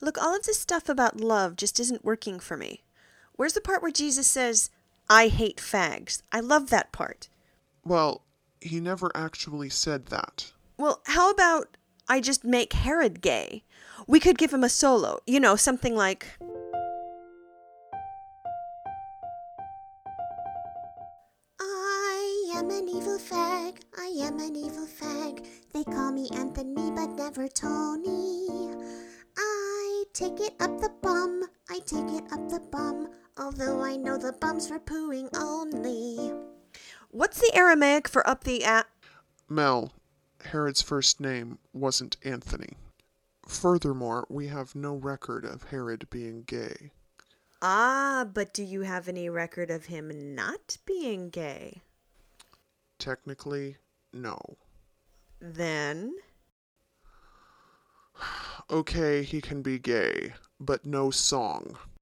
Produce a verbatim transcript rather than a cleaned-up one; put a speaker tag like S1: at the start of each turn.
S1: Look, all of this stuff about love just isn't working for me. Where's the part where Jesus says, I hate fags? I love that part.
S2: Well, he never actually said that.
S1: Well, how about I just make Herod gay? We could give him a solo, you know, something like,
S3: I am an evil fag, I am an evil fag. They call me Anthony but never Tony. I take it up the bum, I take it up the bum. Although I know the bum's for pooing only.
S1: what's the Aramaic for up the a-
S2: Mel, Herod's first name wasn't Anthony. Furthermore, we have no record of Herod being gay.
S1: Ah, but do you have any record of him not being gay?
S2: Technically, no.
S1: Then,
S2: Okay, he can be gay, but no song.